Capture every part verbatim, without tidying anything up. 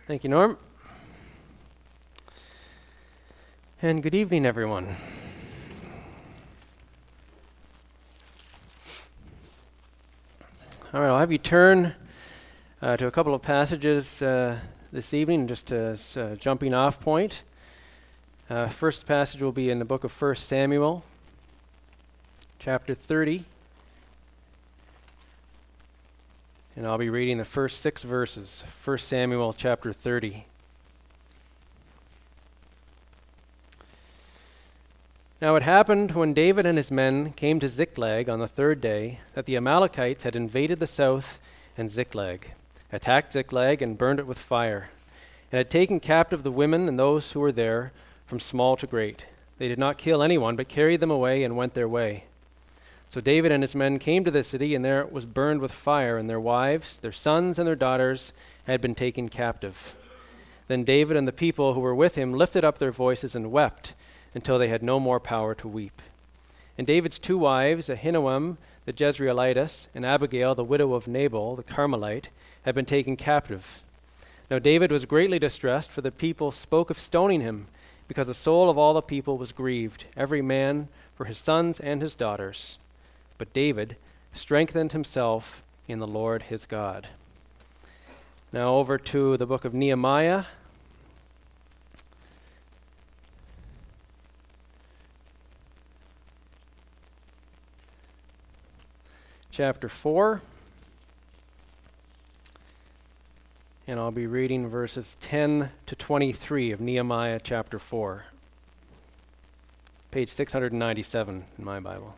Thank you, Norm. And good evening, everyone. All right, I'll have you turn uh, to a couple of passages uh, this evening, just as a jumping off point. Uh, first passage will be in the book of First Samuel, chapter thirty. And I'll be reading the first six verses, First Samuel chapter thirty. Now it happened when David and his men came to Ziklag on the third day that the Amalekites had invaded the south and Ziklag, attacked Ziklag and burned it with fire, and had taken captive the women and those who were there from small to great. They did not kill anyone, but carried them away and went their way. So David and his men came to the city, and there it was burned with fire, and their wives, their sons, and their daughters had been taken captive. Then David and the people who were with him lifted up their voices and wept until they had no more power to weep. And David's two wives, Ahinoam the Jezreelitess and Abigail the widow of Nabal the Carmelite, had been taken captive. Now David was greatly distressed, for the people spoke of stoning him, because the soul of all the people was grieved, every man for his sons and his daughters. But David strengthened himself in the Lord his God. Now over to the book of Nehemiah. Chapter four. And I'll be reading verses ten to twenty-three of Nehemiah chapter four. Page six hundred ninety-seven in my Bible.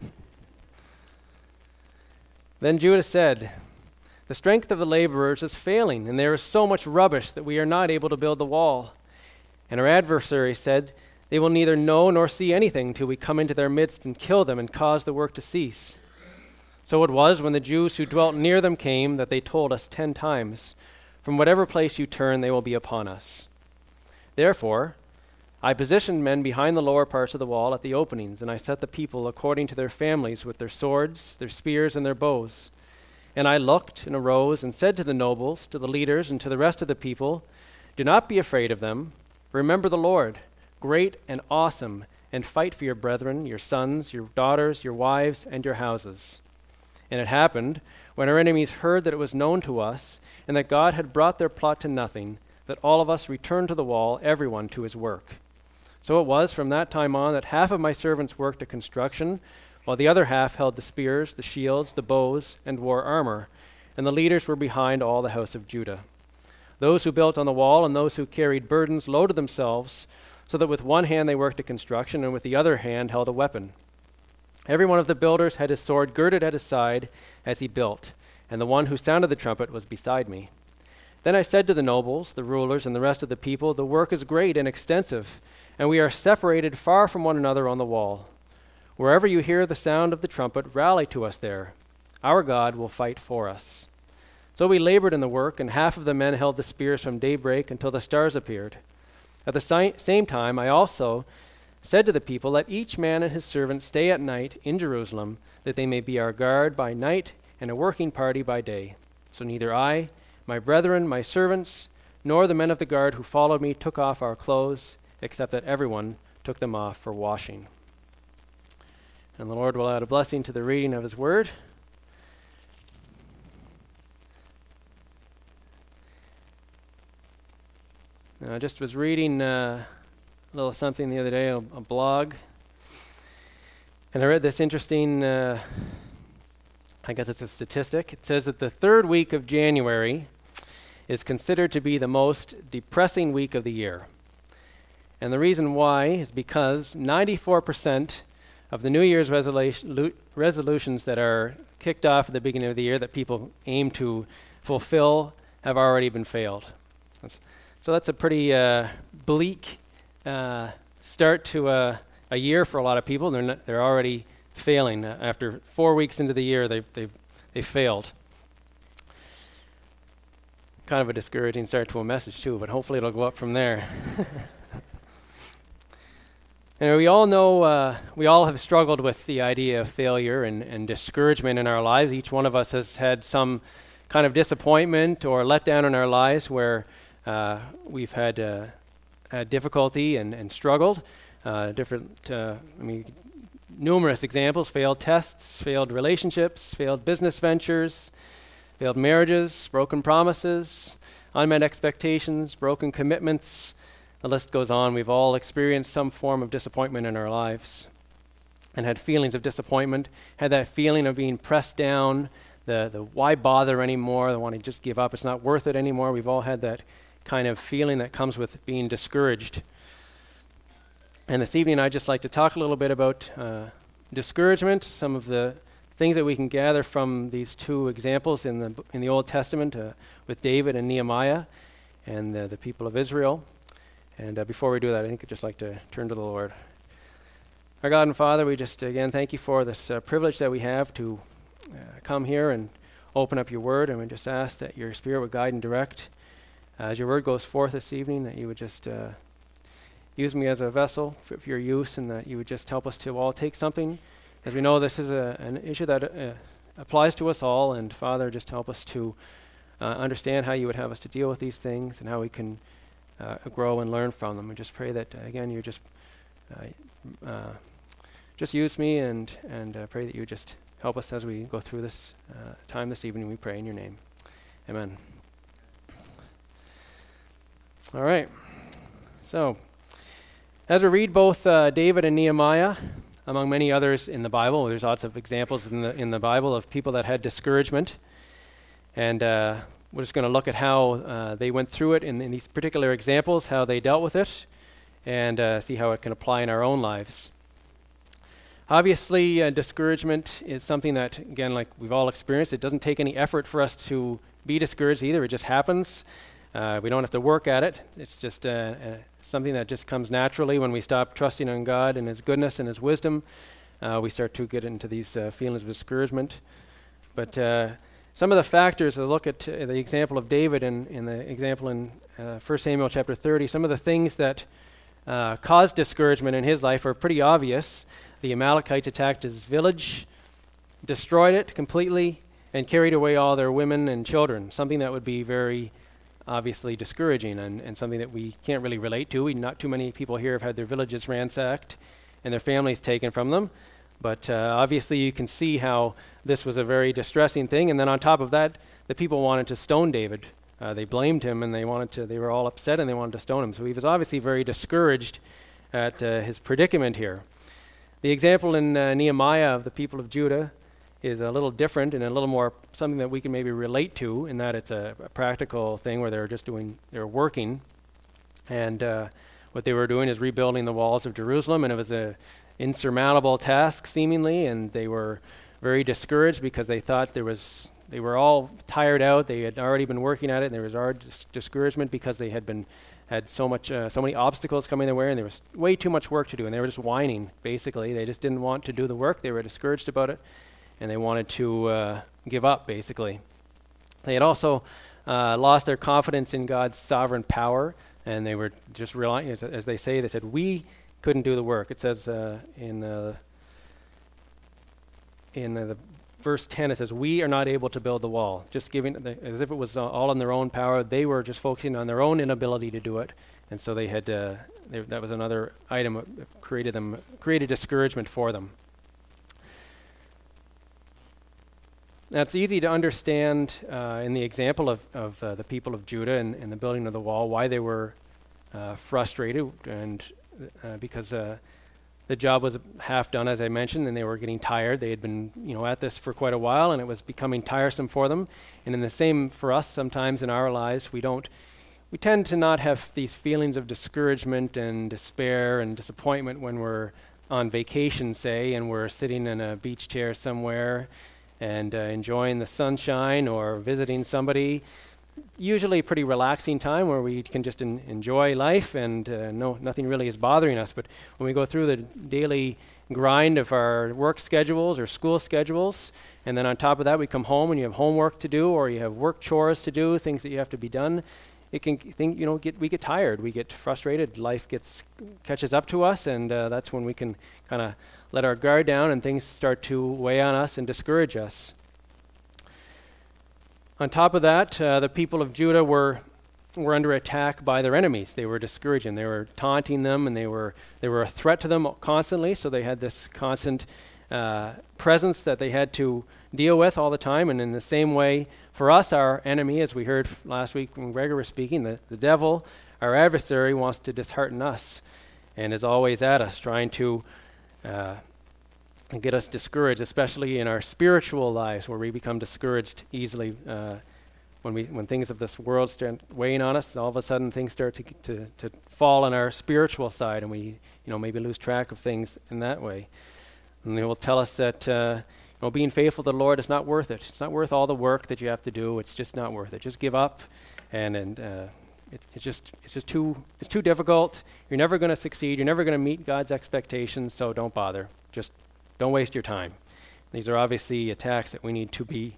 Then Judah said, "The strength of the laborers is failing, and there is so much rubbish that we are not able to build the wall." And our adversary said, "They will neither know nor see anything till we come into their midst and kill them and cause the work to cease." So it was when the Jews who dwelt near them came that they told us ten times, "From whatever place you turn, they will be upon us." Therefore, I positioned men behind the lower parts of the wall at the openings, and I set the people according to their families with their swords, their spears, and their bows. And I looked and arose and said to the nobles, to the leaders, and to the rest of the people, "Do not be afraid of them. Remember the Lord, great and awesome, and fight for your brethren, your sons, your daughters, your wives, and your houses." And it happened, when our enemies heard that it was known to us, and that God had brought their plot to nothing, that all of us returned to the wall, everyone to his work. So it was from that time on that half of my servants worked at construction, while the other half held the spears, the shields, the bows, and wore armor, and the leaders were behind all the house of Judah. Those who built on the wall and those who carried burdens loaded themselves, so that with one hand they worked at construction, and with the other hand held a weapon. Every one of the builders had his sword girded at his side as he built, and the one who sounded the trumpet was beside me. Then I said to the nobles, the rulers, and the rest of the people, "The work is great and extensive, and we are separated far from one another on the wall. Wherever you hear the sound of the trumpet, rally to us there. Our God will fight for us." So we labored in the work, and half of the men held the spears from daybreak until the stars appeared. At the si- same time, I also said to the people, "Let each man and his servant stay at night in Jerusalem, that they may be our guard by night and a working party by day." So neither I, my brethren, my servants, nor the men of the guard who followed me took off our clothes, except that everyone took them off for washing. And the Lord will add a blessing to the reading of his word. I just was reading uh, a little something the other day, a, a blog, and I read this interesting, uh, I guess it's a statistic. It says that the third week of January is considered to be the most depressing week of the year. And the reason why is because ninety-four percent of the New Year's resolu- resolutions that are kicked off at the beginning of the year that people aim to fulfill have already been failed. That's, so that's a pretty uh, bleak uh, start to a, a year for a lot of people. They're not, they're already failing. Uh, after four weeks into the year, they've, they've, they've failed. Kind of a discouraging start to a message too, but hopefully it'll go up from there. And we all know, uh, we all have struggled with the idea of failure and, and discouragement in our lives. Each one of us has had some kind of disappointment or letdown in our lives where Uh, we've had, uh, had difficulty and, and struggled. Uh, different, uh, I mean, numerous examples: failed tests, failed relationships, failed business ventures, failed marriages, broken promises, unmet expectations, broken commitments. The list goes on. We've all experienced some form of disappointment in our lives and had feelings of disappointment, had that feeling of being pressed down, the, the why bother anymore, the want to just give up, it's not worth it anymore. We've all had that kind of feeling that comes with being discouraged. And this evening I'd just like to talk a little bit about uh, discouragement, some of the things that we can gather from these two examples in the in the Old Testament uh, with David and Nehemiah and uh, the people of Israel. And uh, before we do that, I think I'd just like to turn to the Lord. Our God and Father, we just again thank you for this uh, privilege that we have to uh, come here and open up your word, and we just ask that your Spirit would guide and direct uh, as your word goes forth this evening, that you would just uh, use me as a vessel for, for your use, and that you would just help us to all take something, as we know this is a, an issue that uh, applies to us all, and Father, just help us to uh, understand how you would have us to deal with these things and how we can uh, grow and learn from them. We just pray that, uh, again, you just uh, uh, just use me, and, and uh, pray that you just help us as we go through this uh, time this evening. We pray in your name. Amen. All right. So, as we read both uh, David and Nehemiah, among many others in the Bible, there's lots of examples in the in the Bible of people that had discouragement, and uh, we're just going to look at how uh, they went through it in, in these particular examples, how they dealt with it, and uh, see how it can apply in our own lives. Obviously, uh, discouragement is something that, again, like we've all experienced, it doesn't take any effort for us to be discouraged either. It just happens. Uh, we don't have to work at it. It's just uh, uh, something that just comes naturally when we stop trusting in God and His goodness and His wisdom. Uh, we start to get into these uh, feelings of discouragement. But uh, some of the factors, a look at uh, the example of David and, and the example in uh, First Samuel chapter thirty, some of the things that uh, caused discouragement in his life are pretty obvious. The Amalekites attacked his village, destroyed it completely, and carried away all their women and children, something that would be very obviously discouraging and, and something that we can't really relate to. We, not too many people here have had their villages ransacked and their families taken from them. But uh, obviously you can see how this was a very distressing thing. And then on top of that, the people wanted to stone David. Uh, they blamed him, and they wanted to. They were all upset, and they wanted to stone him. So he was obviously very discouraged at uh, his predicament here. The example in uh, Nehemiah of the people of Judah is a little different and a little more something that we can maybe relate to, in that it's a, a practical thing where they're just doing, they're working, and uh, what they were doing is rebuilding the walls of Jerusalem, and it was a insurmountable task seemingly, and they were very discouraged because they thought there was, they were all tired out. They had already been working at it, and there was already dis- discouragement because they had been had so much, uh, so many obstacles coming their way, and there was way too much work to do, and they were just whining. Basically, they just didn't want to do the work. They were discouraged about it, and they wanted to uh, give up, basically. They had also uh, lost their confidence in God's sovereign power, and they were just relying, as, as they say, they said, we couldn't do the work. It says uh, in uh, in uh, the verse ten, it says, we are not able to build the wall. Just giving, the, as if it was uh, all in their own power. They were just focusing on their own inability to do it, and so they had, uh, they, that was another item that created them, created discouragement for them. Now, it's easy to understand uh, in the example of, of uh, the people of Judah and, and the building of the wall why they were uh, frustrated, and uh, because uh, the job was half done, as I mentioned, and they were getting tired. They had been, you know, at this for quite a while, and it was becoming tiresome for them. And in the same for us, sometimes in our lives, we don't, we tend to not have these feelings of discouragement and despair and disappointment when we're on vacation, say, and we're sitting in a beach chair somewhere and uh, enjoying the sunshine or visiting somebody. Usually a pretty relaxing time where we can just en- enjoy life, and uh, no, nothing really is bothering us. But when we go through the daily grind of our work schedules or school schedules, and then on top of that we come home and you have homework to do, or you have work chores to do, things that you have to be done, it can think you know get we get tired, we get frustrated, life gets catches up to us, and uh, that's when we can kind of let our guard down and things start to weigh on us and discourage us. On top of that, uh, the people of Judah were were under attack by their enemies. They were discouraging. They were taunting them, and they were they were a threat to them constantly. So they had this constant uh, presence that they had to deal with all the time. And in the same way, for us, our enemy, as we heard last week when Gregor was speaking, the, the devil, our adversary, wants to dishearten us and is always at us, trying to uh, get us discouraged, especially in our spiritual lives, where we become discouraged easily. Uh, when we when things of this world start weighing on us, all of a sudden things start to, to to fall on our spiritual side, and we you know maybe lose track of things in that way. And they will tell us that uh, you know being faithful to the Lord is not worth it. It's not worth all the work that you have to do. It's just not worth it. Just give up, and and uh, it, it's just it's just too it's too difficult. You're never going to succeed. You're never going to meet God's expectations. So don't bother. Just don't waste your time. These are obviously attacks that we need to be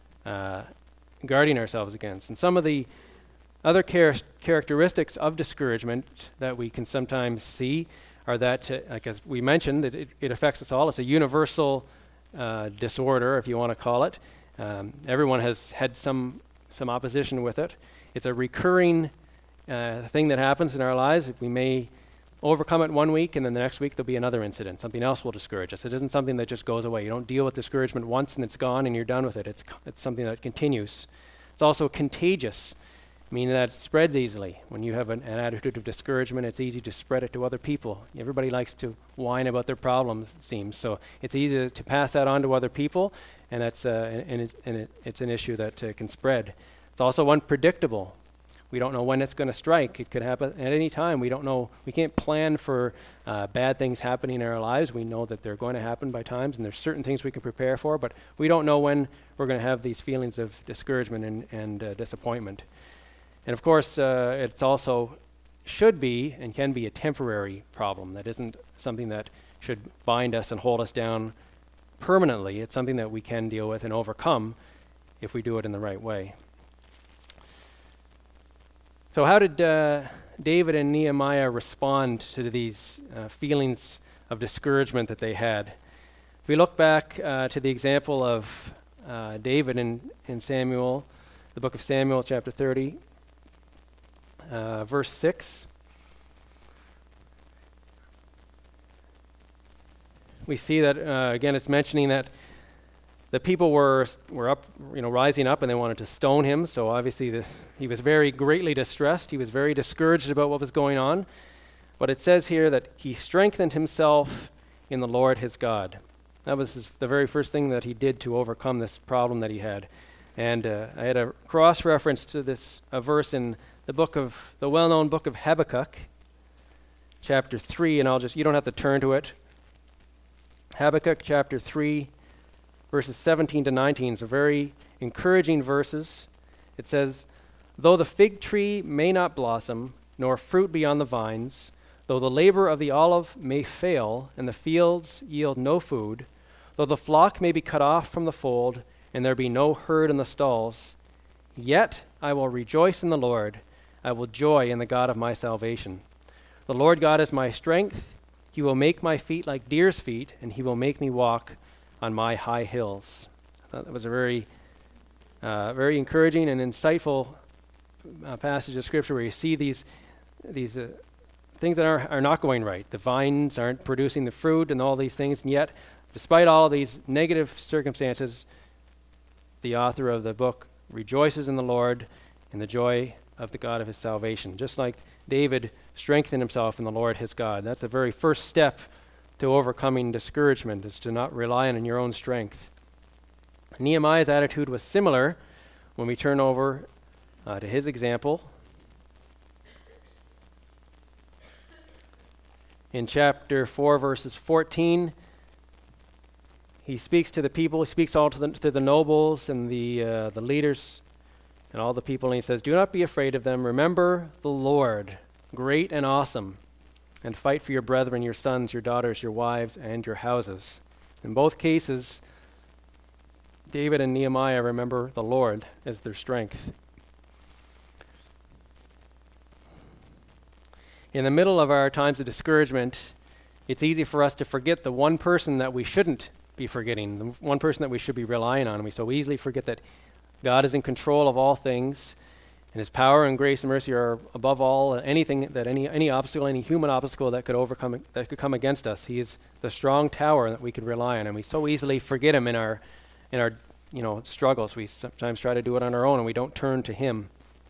uh, guarding ourselves against. And some of the other char- characteristics of discouragement that we can sometimes see are that, uh, like as we mentioned, it, it, it affects us all. It's a universal uh, disorder, if you want to call it. Um, everyone has had some some opposition with it. It's a recurring uh, thing that happens in our lives. We may overcome it one week, and then the next week there'll be another incident. Something else will discourage us. It isn't something that just goes away. You don't deal with discouragement once and it's gone and you're done with it. It's it's something that continues. It's also contagious, meaning that it spreads easily. When you have an, an attitude of discouragement, it's easy to spread it to other people. Everybody likes to whine about their problems, it seems. So it's easy to, to pass that on to other people, and that's uh, and, and, it's, and it, it's an issue that uh, can spread. It's also unpredictable. We don't know when it's going to strike. It could happen at any time. We don't know. We can't plan for uh, bad things happening in our lives. We know that they're going to happen by times, and there's certain things we can prepare for, but we don't know when we're going to have these feelings of discouragement and, and uh, disappointment. And of course, uh, it's also should be and can be a temporary problem. That isn't something that should bind us and hold us down permanently. It's something that we can deal with and overcome if we do it in the right way. So how did uh, David and Nehemiah respond to these uh, feelings of discouragement that they had? If we look back uh, to the example of uh, David in, in Samuel, the book of Samuel, chapter thirty, uh, verse six, we see that, uh, again, it's mentioning that the people were were up, you know, rising up, and they wanted to stone him. So obviously, the, he was very greatly distressed. He was very discouraged about what was going on. But it says here that he strengthened himself in the Lord his God. That was his, the very first thing that he did to overcome this problem that he had. And uh, I had a cross-reference to this a verse in the book of the well-known book of Habakkuk, chapter three, and I'll just you don't have to turn to it. Habakkuk chapter three. Verses seventeen to nineteen, so very encouraging verses. It says, "Though the fig tree may not blossom, nor fruit be on the vines, though the labor of the olive may fail, and the fields yield no food, though the flock may be cut off from the fold, and there be no herd in the stalls, yet I will rejoice in the Lord. I will joy in the God of my salvation. The Lord God is my strength. He will make my feet like deer's feet, and he will make me walk on my high hills." Uh, that was a very, uh, very encouraging and insightful uh, passage of Scripture where you see these, these uh, things that are are not going right. The vines aren't producing the fruit, and all these things. And yet, despite all of these negative circumstances, the author of the book rejoices in the Lord in the joy of the God of his salvation. Just like David strengthened himself in the Lord his God. That's the very first step to overcoming discouragement, is to not rely on your own strength. Nehemiah's attitude was similar when we turn over uh, to his example. In chapter four, verses fourteen, he speaks to the people, he speaks all to the, to the nobles and the uh, the leaders and all the people, and he says, "Do not be afraid of them. Remember the Lord, great and awesome, and fight for your brethren, your sons, your daughters, your wives, and your houses." In both cases, David and Nehemiah remember the Lord as their strength. In the middle of our times of discouragement, it's easy for us to forget the one person that we shouldn't be forgetting, the one person that we should be relying on. And we so easily forget that God is in control of all things, And his power and grace and mercy are above all uh, anything that any any obstacle, any human obstacle that could overcome that could come against us. He is the strong tower that we can rely on, and we so easily forget him in our in our you know struggles. We sometimes try to do it on our own, and we don't turn to him.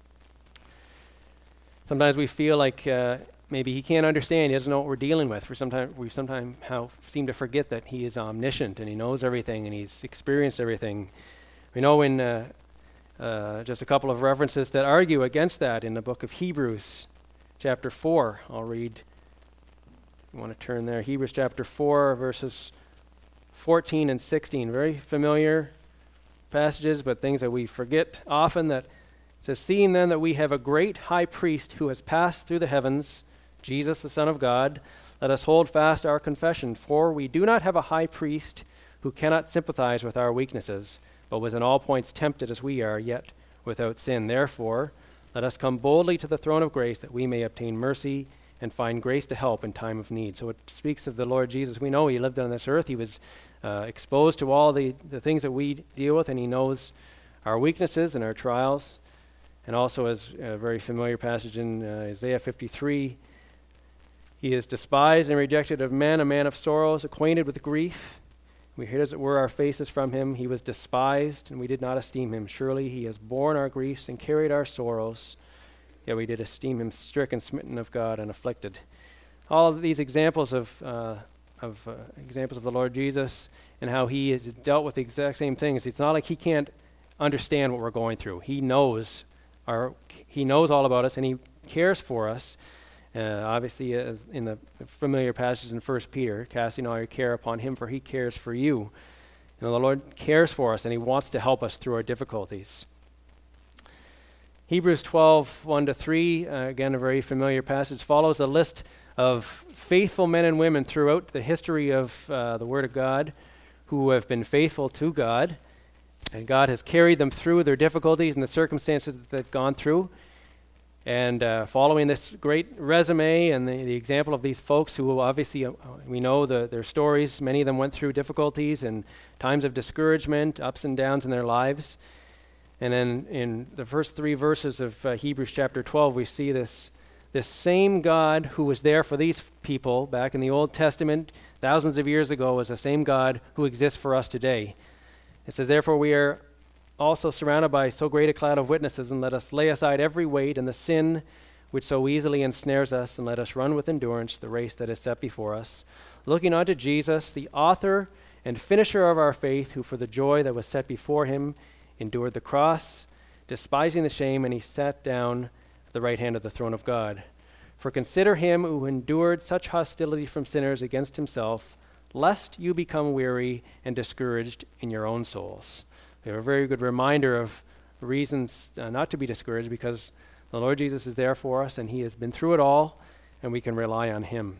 Sometimes we feel like uh, maybe he can't understand. He doesn't know what we're dealing with. For sometimes we sometimes how seem to forget that he is omniscient and he knows everything and he's experienced everything. We know in uh, uh, just a couple of references that argue against that in the book of Hebrews, chapter four. I'll read. You want to turn there? Hebrews chapter four, verses fourteen and sixteen. Very familiar passages, but things that we forget often. That says, "Seeing then that we have a great high priest who has passed through the heavens, Jesus the Son of God, let us hold fast our confession. For we do not have a high priest who cannot sympathize with our weaknesses, but was in all points tempted as we are, yet without sin. Therefore, let us come boldly to the throne of grace that we may obtain mercy and find grace to help in time of need." So it speaks of the Lord Jesus. We know he lived on this earth. He was uh, exposed to all the, the things that we deal with, and he knows our weaknesses and our trials. And also, as a very familiar passage in uh, Isaiah fifty-three, he is despised and rejected of men, a man of sorrows, acquainted with grief. We hid as it were our faces from him. He was despised, and we did not esteem him. Surely he has borne our griefs and carried our sorrows. Yet we did esteem him stricken, smitten of God, and afflicted. All of these examples of uh, of uh, examples of the Lord Jesus and how he has dealt with the exact same things. It's not like he can't understand what we're going through. He knows our he knows all about us, and he cares for us. Uh, obviously, as in the familiar passage in First Peter, casting all your care upon him, for he cares for you. You know, the Lord cares for us, and he wants to help us through our difficulties. Hebrews twelve, one to three, uh, again, a very familiar passage, follows a list of faithful men and women throughout the history of uh, the Word of God who have been faithful to God, and God has carried them through their difficulties and the circumstances that they've gone through. And uh, following this great resume and the, the example of these folks who obviously, uh, we know the, their stories, many of them went through difficulties and times of discouragement, ups and downs in their lives. And then in the first three verses of uh, Hebrews chapter twelve, we see this, this same God who was there for these people back in the Old Testament thousands of years ago is the same God who exists for us today. It says, "Therefore we are also surrounded by so great a cloud of witnesses, and let us lay aside every weight and the sin which so easily ensnares us, and let us run with endurance the race that is set before us, looking unto Jesus, the author and finisher of our faith, who for the joy that was set before him endured the cross, despising the shame, and he sat down at the right hand of the throne of God. For consider him who endured such hostility from sinners against himself, lest you become weary and discouraged in your own souls." We have a very good reminder of reasons uh, not to be discouraged, because the Lord Jesus is there for us, and he has been through it all, and we can rely on him.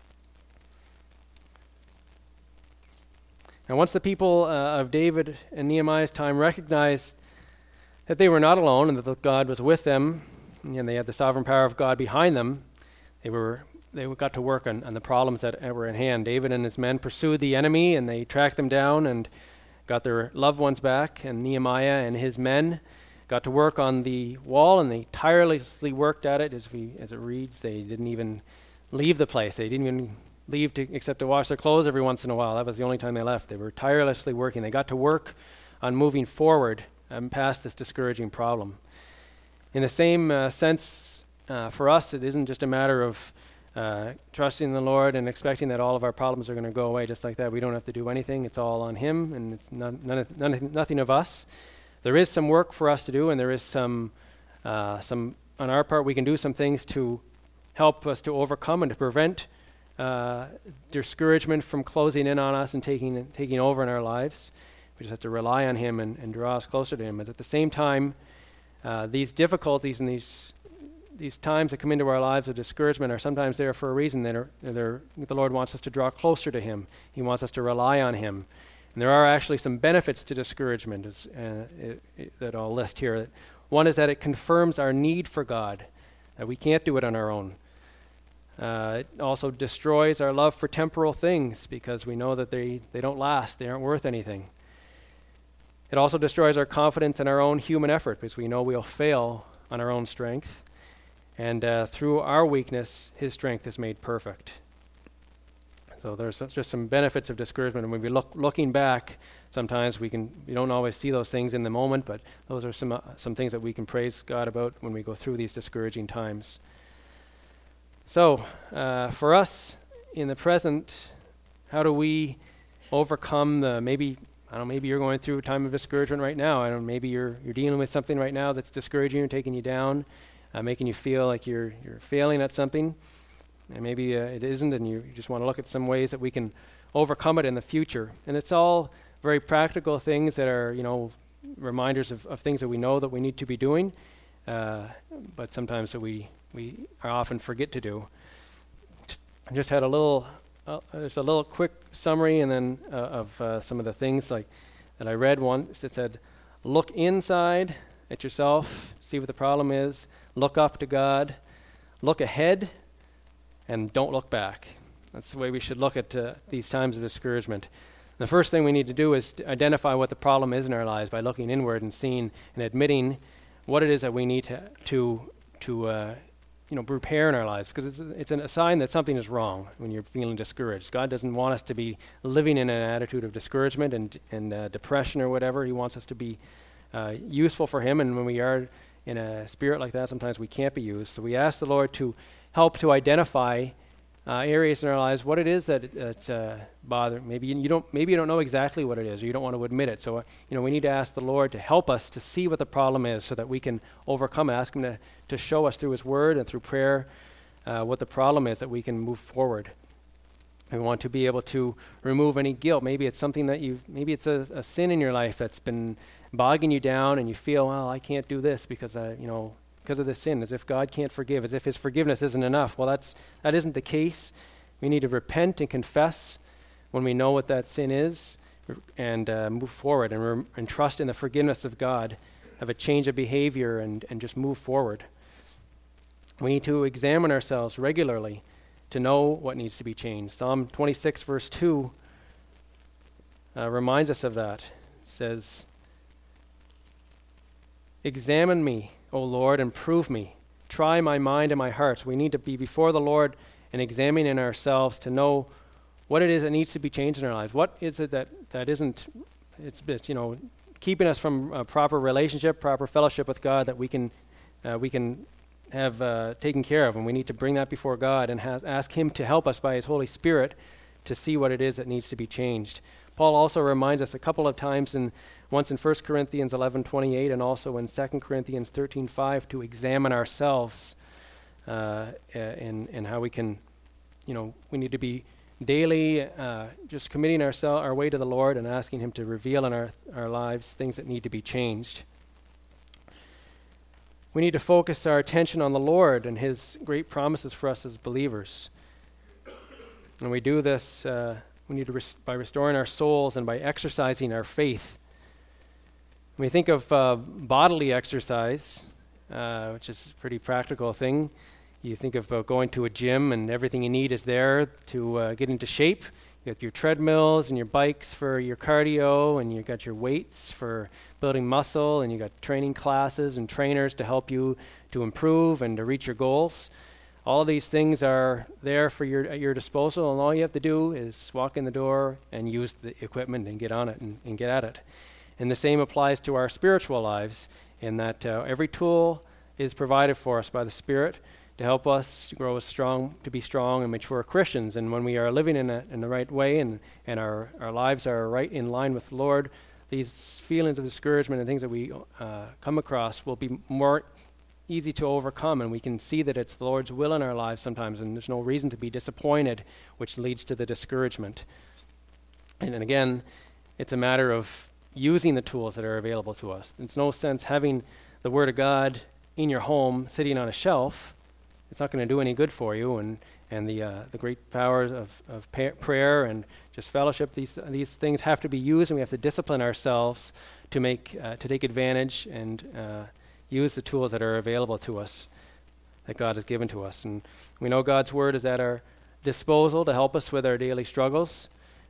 And once the people uh, of David and Nehemiah's time recognized that they were not alone and that God was with them, and they had the sovereign power of God behind them, they were they got to work on, on the problems that were in hand. David and his men pursued the enemy, and they tracked them down and got their loved ones back, and Nehemiah and his men got to work on the wall, and they tirelessly worked at it. As we, as it reads, they didn't even leave the place. They didn't even leave to, except to wash their clothes every once in a while. That was the only time they left. They were tirelessly working. They got to work on moving forward and past this discouraging problem. In the same uh, sense, uh, for us, it isn't just a matter of Uh, trusting the Lord and expecting that all of our problems are going to go away just like that. We don't have to do anything. It's all on him, and it's none, none of, none, nothing of us. There is some work for us to do, and there is some, uh, some on our part, we can do some things to help us to overcome and to prevent uh, discouragement from closing in on us and taking taking over in our lives. We just have to rely on him and, and draw us closer to him. But at the same time, uh, these difficulties and these These times that come into our lives of discouragement are sometimes there for a reason. That are, they're, the Lord wants us to draw closer to him. He wants us to rely on him. And there are actually some benefits to discouragement as, uh, it, it, that I'll list here. One is that it confirms our need for God, that we can't do it on our own. Uh, it also destroys our love for temporal things, because we know that they, they don't last. They aren't worth anything. It also destroys our confidence in our own human effort, because we know we'll fail on our own strength. And uh, through our weakness, his strength is made perfect. So there's just some benefits of discouragement. And when we look looking back, sometimes we can we don't always see those things in the moment, but those are some uh, some things that we can praise God about when we go through these discouraging times. So uh, for us in the present, how do we overcome the maybe I don't know maybe you're going through a time of discouragement right now. I don't know, maybe you're you're dealing with something right now that's discouraging you and taking you down, uh, making you feel like you're you're failing at something. And maybe uh, it isn't, and you, you just want to look at some ways that we can overcome it in the future. And it's all very practical things that are, you know, reminders of, of things that we know that we need to be doing, uh, but sometimes that we, we are often forget to do. I just had a little, uh, just a little quick summary, and then uh, of uh, some of the things like that I read once. It said, look inside at yourself, see what the problem is, look up to God, look ahead, and don't look back. That's the way we should look at uh, these times of discouragement. The first thing we need to do is to identify what the problem is in our lives by looking inward and seeing and admitting what it is that we need to to to uh, you know repair in our lives, because it's it's an, a sign that something is wrong when you're feeling discouraged. God doesn't want us to be living in an attitude of discouragement and and uh, depression or whatever. He wants us to be uh, useful for Him, and when we are in a spirit like that, sometimes we can't be used. So we ask the Lord to help to identify uh, areas in our lives, what it is that that uh, bother. Maybe you, you don't. Maybe you don't know exactly what it is, or you don't want to admit it. So uh, you know, we need to ask the Lord to help us to see what the problem is, so that we can overcome it. Ask Him to to show us through His Word and through prayer uh, what the problem is, that we can move forward. We want to be able to remove any guilt. Maybe it's something that you. Maybe it's a, a sin in your life that's been bogging you down, and you feel, well, I can't do this because I, you know. because of the sin, as if God can't forgive, as if His forgiveness isn't enough. Well, that's that isn't the case. We need to repent and confess when we know what that sin is, and uh, move forward and, re- and trust in the forgiveness of God, have a change of behavior, and, and just move forward. We need to examine ourselves regularly to know what needs to be changed. Psalm twenty-six, verse two uh, reminds us of that. It says, "Examine me, O Lord, and prove me. Try my mind and my heart." So we need to be before the Lord and examining ourselves to know what it is that needs to be changed in our lives. What is it that, that isn't, it's, it's, you know, keeping us from a proper relationship, proper fellowship with God that we can uh, we can have uh, taken care of. And we need to bring that before God and has, ask Him to help us by His Holy Spirit to see what it is that needs to be changed. Paul also reminds us a couple of times, in once in First Corinthians eleven twenty-eight and also in Second Corinthians thirteen five, to examine ourselves uh, in, in how we can, you know, we need to be daily uh, just committing oursel- our way to the Lord and asking Him to reveal in our, our lives things that need to be changed. We need to focus our attention on the Lord and His great promises for us as believers. And we do this uh, We need to res- by restoring our souls and by exercising our faith. When we think of uh, bodily exercise, uh, which is a pretty practical thing, you think of uh, going to a gym and everything you need is there to uh, get into shape. You got your treadmills and your bikes for your cardio, and you got your weights for building muscle, and you got training classes and trainers to help you to improve and to reach your goals. All of these things are there for your at your disposal, and all you have to do is walk in the door and use the equipment and get on it and, and get at it. And the same applies to our spiritual lives, in that uh, every tool is provided for us by the Spirit to help us grow as strong, to be strong and mature Christians. And when we are living in a, in the right way, and, and our, our lives are right in line with the Lord, these feelings of discouragement and things that we uh, come across will be more easy to overcome, and we can see that it's the Lord's will in our lives sometimes, and there's no reason to be disappointed, which leads to the discouragement. And, and again, it's a matter of using the tools that are available to us. There's no sense having the Word of God in your home sitting on a shelf. It's not going to do any good for you, and and the uh, the great powers of, of pa- prayer and just fellowship, these these things have to be used, and we have to discipline ourselves to make uh, to take advantage and uh, use the tools that are available to us, that God has given to us. And we know God's Word is at our disposal to help us with our daily struggles.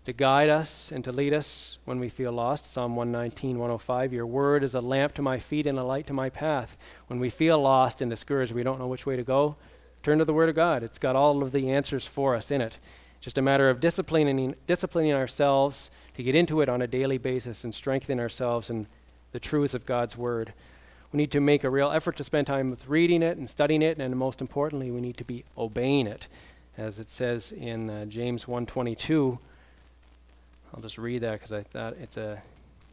to guide us and to lead us when we feel lost. Psalm one nineteen, one oh five, your word is a lamp to my feet and a light to my path. When we feel lost and discouraged, we don't know which way to go, turn to the Word of God. It's got all of the answers for us in it. Just a matter of disciplining, disciplining ourselves to get into it on a daily basis and strengthen ourselves in the truths of God's Word. We need to make a real effort to spend time with reading it and studying it, and most importantly, we need to be obeying it. As it says in uh, James one twenty-two, I'll just read that because I thought it's a,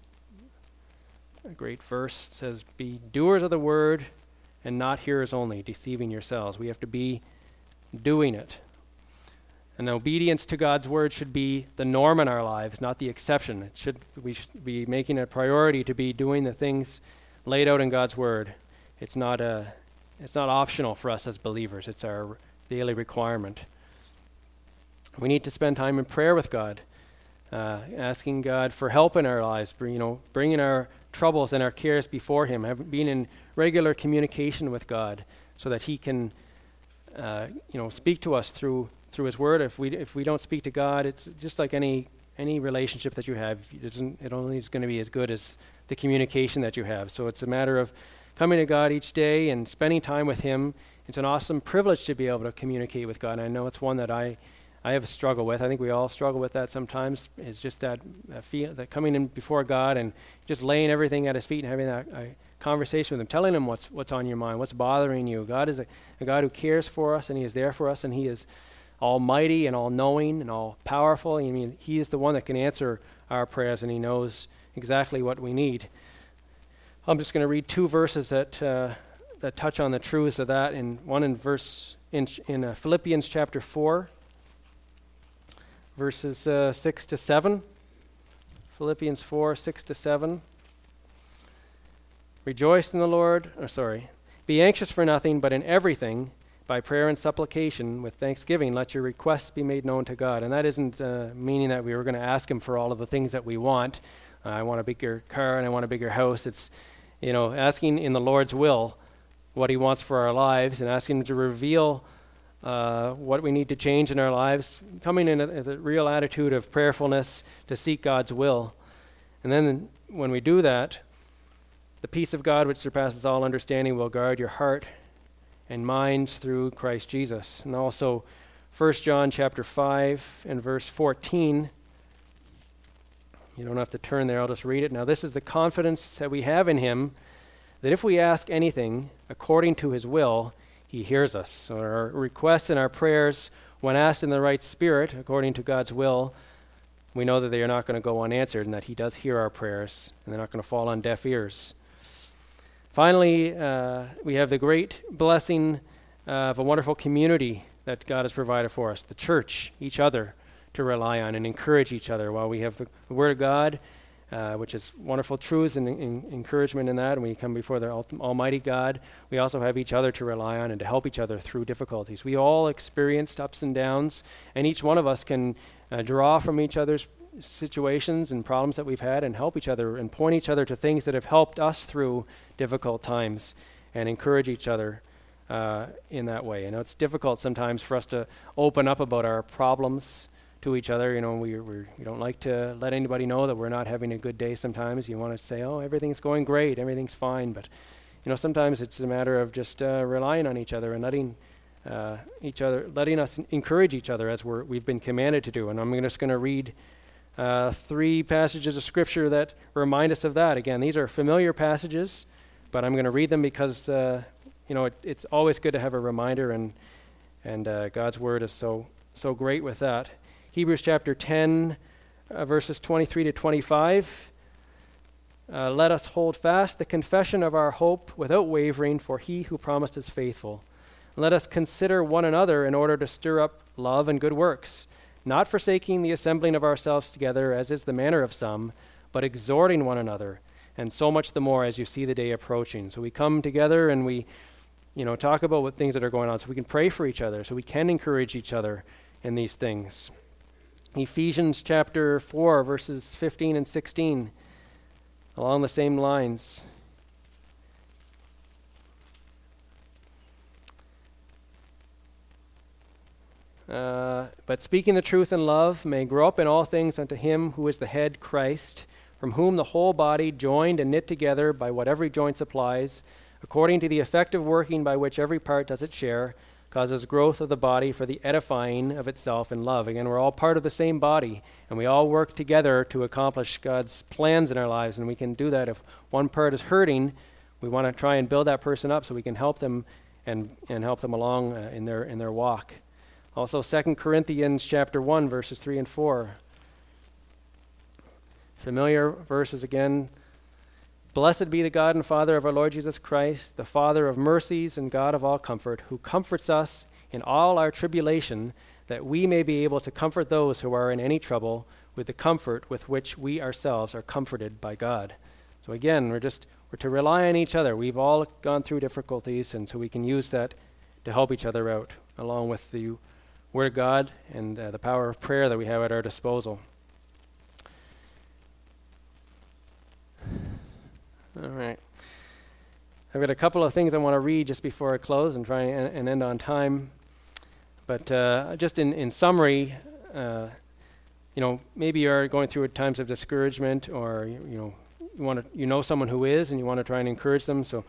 a great verse. It says, be doers of the word and not hearers only, deceiving yourselves. We have to be doing it. And obedience to God's word should be the norm in our lives, not the exception. It should we should be making a priority to be doing the things laid out in God's word. It's not a it's not optional for us as believers. It's our daily requirement. We need to spend time in prayer with God, uh, asking God for help in our lives, bring, you know, bringing our troubles and our cares before Him, have, being in regular communication with God, so that He can, uh, you know, speak to us through through His Word. If we if we don't speak to God, it's just like any any relationship that you have. It isn't it only is going to be as good as the communication that you have. So it's a matter of coming to God each day and spending time with Him. It's an awesome privilege to be able to communicate with God. And I know it's one that I, I have a struggle with. I think we all struggle with that sometimes. It's just that uh, feel that coming in before God and just laying everything at His feet and having that uh, conversation with Him, telling Him what's what's on your mind, what's bothering you. God is a, a God who cares for us, and He is there for us, and He is almighty and all-knowing and all-powerful. I mean, He is the one that can answer our prayers, and He knows exactly what we need. I'm just going to read two verses that uh, that touch on the truths of that. In one in verse in in uh, Philippians chapter four, verses uh, six to seven. Philippians four, six to seven. Rejoice in the Lord. Or sorry, be anxious for nothing, but in everything, by prayer and supplication, with thanksgiving, let your requests be made known to God. And that isn't uh, meaning that we were going to ask Him for all of the things that we want. Uh, I want a bigger car and I want a bigger house. It's, you know, asking in the Lord's will what He wants for our lives, and asking Him to reveal uh, what we need to change in our lives, coming in a, a real attitude of prayerfulness to seek God's will. And then when we do that, the peace of God, which surpasses all understanding, will guard your heart and minds through Christ Jesus. And also First John chapter five and verse fourteen. You don't have to turn there, I'll just read it. Now this is the confidence that we have in Him, that if we ask anything according to His will, He hears us. So our requests and our prayers, when asked in the right spirit, according to God's will, we know that they are not going to go unanswered, and that He does hear our prayers, and they're not going to fall on deaf ears. Finally, uh, we have the great blessing uh, of a wonderful community that God has provided for us, the church, each other, to rely on and encourage each other. While we have the, the Word of God, uh, which is wonderful truths and, and encouragement in that, and we come before the ultim- Almighty God, we also have each other to rely on and to help each other through difficulties. We all experienced ups and downs, and each one of us can uh, draw from each other's situations and problems that we've had and help each other and point each other to things that have helped us through difficult times and encourage each other uh, in that way. You know, it's difficult sometimes for us to open up about our problems to each other. You know, we we we don't like to let anybody know that we're not having a good day sometimes. You want to say, oh, everything's going great, everything's fine. But, you know, sometimes it's a matter of just uh, relying on each other and letting uh, each other, letting us encourage each other as we're, we've been commanded to do. And I'm just going to read Uh, three passages of Scripture that remind us of that. Again, these are familiar passages, but I'm going to read them because, uh, you know, it, it's always good to have a reminder, and and uh, God's Word is so so great with that. Hebrews chapter ten, uh, verses twenty-three to twenty-five. Uh, Let us hold fast the confession of our hope without wavering, for He who promised is faithful. Let us consider one another in order to stir up love and good works, not forsaking the assembling of ourselves together, as is the manner of some, but exhorting one another, and so much the more as you see the day approaching. So we come together and we, you know, talk about what things that are going on, so we can pray for each other, so we can encourage each other in these things. Ephesians chapter four, verses fifteen and sixteen, along the same lines. uh, but speaking the truth in love may grow up in all things unto him who is the head, Christ, from whom the whole body, joined and knit together by what every joint supplies, according to the effective working by which every part does its share, causes growth of the body for the edifying of itself in love. Again, we're all part of the same body, and we all work together to accomplish God's plans in our lives, and we can do that. If one part is hurting, we want to try and build that person up so we can help them and, and help them along uh, in their in their walk. Also, Second Corinthians chapter one, verses three and four. Familiar verses again. Blessed be the God and Father of our Lord Jesus Christ, the Father of mercies and God of all comfort, who comforts us in all our tribulation, that we may be able to comfort those who are in any trouble with the comfort with which we ourselves are comforted by God. So again, we're just we're to rely on each other. We've all gone through difficulties, and so we can use that to help each other out, along with the Word of God and uh, the power of prayer that we have at our disposal. All right. I've got a couple of things I want to read just before I close and try and, and end on time. But uh, just in, in summary, uh, you know, maybe you're going through times of discouragement, or you, you know, you want to you know someone who is, and you want to try and encourage them. So,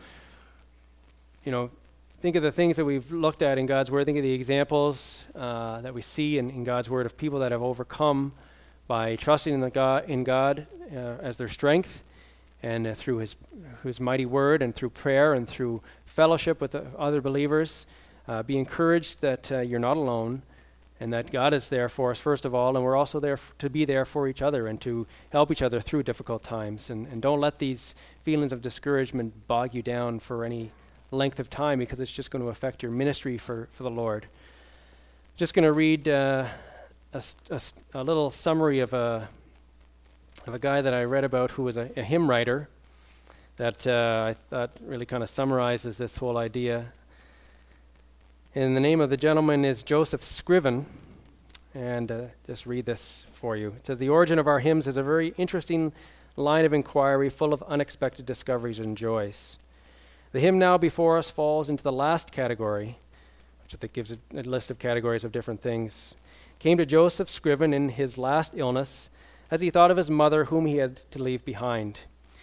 you know, think of the things that we've looked at in God's Word. Think of the examples uh, that we see in, in God's Word of people that have overcome by trusting in the God in God uh, as their strength. And uh, through his his mighty word, and through prayer, and through fellowship with the other believers, uh, be encouraged that uh, you're not alone, and that God is there for us, first of all, and we're also there f- to be there for each other and to help each other through difficult times. And, and don't let these feelings of discouragement bog you down for any length of time, because it's just going to affect your ministry for, for the Lord. Just going to read uh, a, a, a little summary of a of a guy that I read about who was a, a hymn writer that uh, I thought really kind of summarizes this whole idea. And the name of the gentleman is Joseph Scriven, and uh, just read this for you. It says, "The origin of our hymns is a very interesting line of inquiry full of unexpected discoveries and joys. The hymn now before us falls into the last category," which I think gives a, a list of categories of different things. "Came to Joseph Scriven in his last illness, as he thought of his mother, whom he had to leave behind.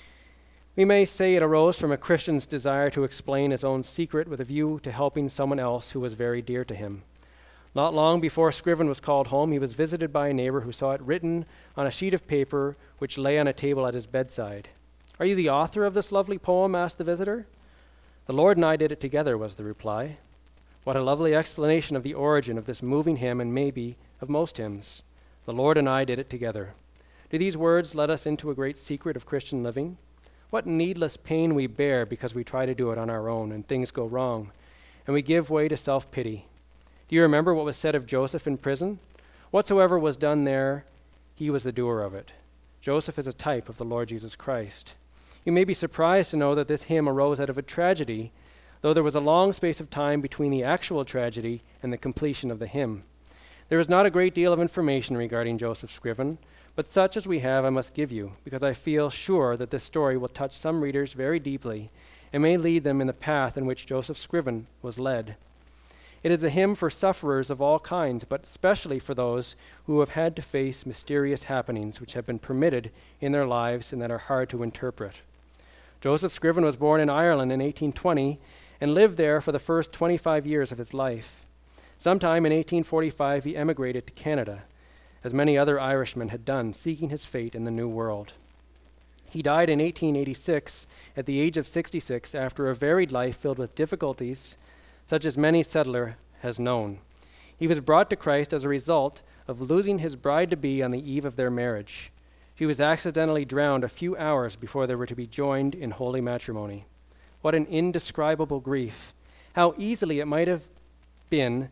We may say it arose from a Christian's desire to explain his own secret with a view to helping someone else who was very dear to him. Not long before Scriven was called home, he was visited by a neighbor who saw it written on a sheet of paper which lay on a table at his bedside. 'Are you the author of this lovely poem?' asked the visitor. 'The Lord and I did it together,' was the reply. What a lovely explanation of the origin of this moving hymn, and maybe of most hymns. The Lord and I did it together. Do these words let us into a great secret of Christian living? What needless pain we bear because we try to do it on our own and things go wrong, and we give way to self-pity. Do you remember what was said of Joseph in prison? Whatsoever was done there, he was the doer of it. Joseph is a type of the Lord Jesus Christ. You may be surprised to know that this hymn arose out of a tragedy, though there was a long space of time between the actual tragedy and the completion of the hymn. There is not a great deal of information regarding Joseph Scriven, but such as we have I must give you, because I feel sure that this story will touch some readers very deeply and may lead them in the path in which Joseph Scriven was led. It is a hymn for sufferers of all kinds, but especially for those who have had to face mysterious happenings which have been permitted in their lives and that are hard to interpret. Joseph Scriven was born in Ireland in eighteen twenty and lived there for the first twenty-five years of his life. Sometime in eighteen forty-five he emigrated to Canada, as many other Irishmen had done, seeking his fate in the New World. He died in eighteen eighty-six at the age of sixty-six after a varied life filled with difficulties such as many settler has known. He was brought to Christ as a result of losing his bride-to-be on the eve of their marriage. She was accidentally drowned a few hours before they were to be joined in holy matrimony. What an indescribable grief. How easily it might have been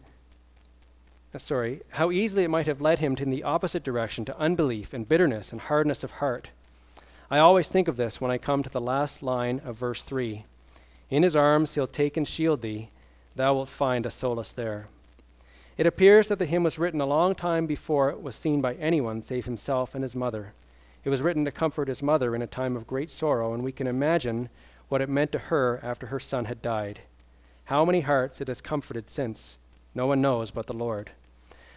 Sorry, how easily it might have led him in the opposite direction to unbelief and bitterness and hardness of heart. I always think of this when I come to the last line of verse three. In his arms he'll take and shield thee, thou wilt find a solace there. It appears that the hymn was written a long time before it was seen by anyone save himself and his mother. It was written to comfort his mother in a time of great sorrow, and we can imagine what it meant to her after her son had died. How many hearts it has comforted since, no one knows but the Lord.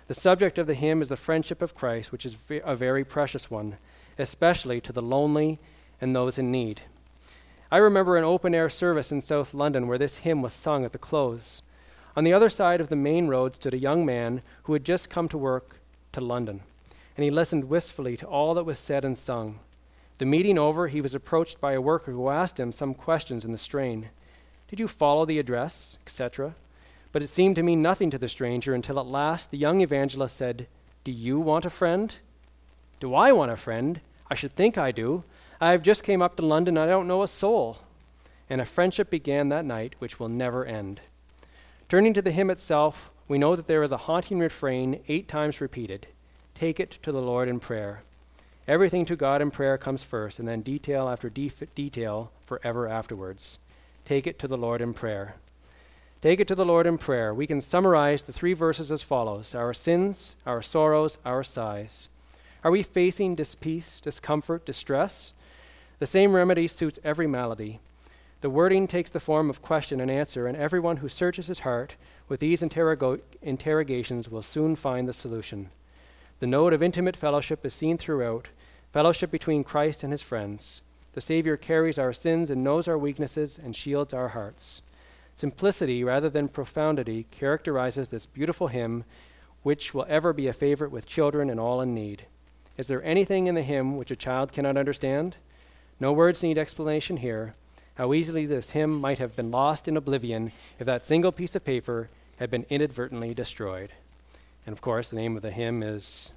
The subject of the hymn is the friendship of Christ, which is a very precious one, especially to the lonely and those in need. I remember an open-air service in South London where this hymn was sung at the close. On the other side of the main road stood a young man who had just come to work to London, and he listened wistfully to all that was said and sung. The meeting over, he was approached by a worker who asked him some questions in the strain. "Did you follow the address?" et cetera. But it seemed to mean nothing to the stranger until at last the young evangelist said, "Do you want a friend?" "Do I want a friend? I should think I do. I have just came up to London and I don't know a soul." And a friendship began that night which will never end. Turning to the hymn itself, we know that there is a haunting refrain eight times repeated. Take it to the Lord in prayer. Everything to God in prayer comes first, and then detail after def- detail forever afterwards. Take it to the Lord in prayer. Take it to the Lord in prayer. We can summarize the three verses as follows: our sins, our sorrows, our sighs. Are we facing dispeace, discomfort, distress? The same remedy suits every malady. The wording takes the form of question and answer, and everyone who searches his heart with these interrogo- interrogations will soon find the solution. The note of intimate fellowship is seen throughout, fellowship between Christ and his friends. The Savior carries our sins and knows our weaknesses and shields our hearts. Simplicity rather than profundity characterizes this beautiful hymn, which will ever be a favorite with children and all in need. Is there anything in the hymn which a child cannot understand? No words need explanation here. How easily this hymn might have been lost in oblivion if that single piece of paper had been inadvertently destroyed. And of course, the name of the hymn is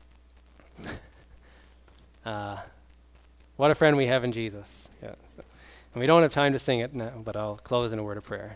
uh, What a Friend We Have in Jesus. Yeah, so. And we don't have time to sing it now, but I'll close in a word of prayer.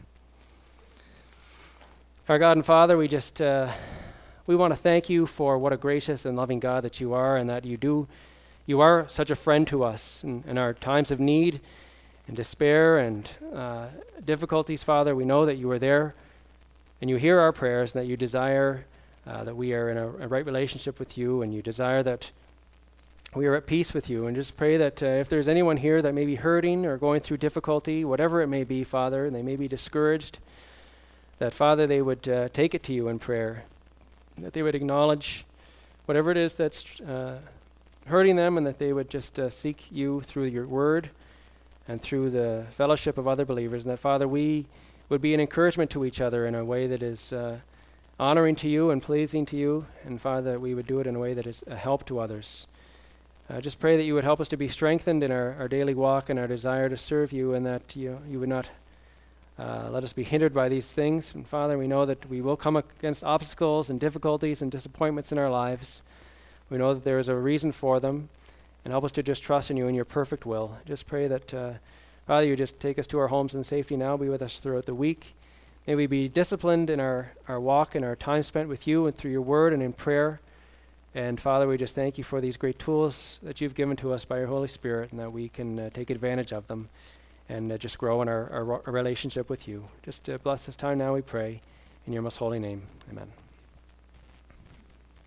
Our God and Father, we just uh, we want to thank you for what a gracious and loving God that you are, and that you do you are such a friend to us in, in our times of need and despair and uh, difficulties. Father, we know that you are there and you hear our prayers, and that you desire uh, that we are in a, a right relationship with you, and you desire that we are at peace with you. And just pray that uh, if there's anyone here that may be hurting or going through difficulty, whatever it may be, Father, and they may be discouraged, that, Father, they would uh, take it to you in prayer, that they would acknowledge whatever it is that's uh, hurting them, and that they would just uh, seek you through your word and through the fellowship of other believers, and that, Father, we would be an encouragement to each other in a way that is uh, honoring to you and pleasing to you, and, Father, that we would do it in a way that is a help to others. I uh, just pray that you would help us to be strengthened in our, our daily walk and our desire to serve you, and that you, you would not uh, let us be hindered by these things. And, Father, we know that we will come against obstacles and difficulties and disappointments in our lives. We know that there is a reason for them, and help us to just trust in you and your perfect will. Just pray that, uh, Father, you just take us to our homes in safety now, be with us throughout the week. May we be disciplined in our, our walk and our time spent with you and through your word and in prayer. And, Father, we just thank you for these great tools that you've given to us by your Holy Spirit, and that we can uh, take advantage of them and uh, just grow in our, our, our relationship with you. Just uh, bless this time now, we pray. In your most holy name, amen.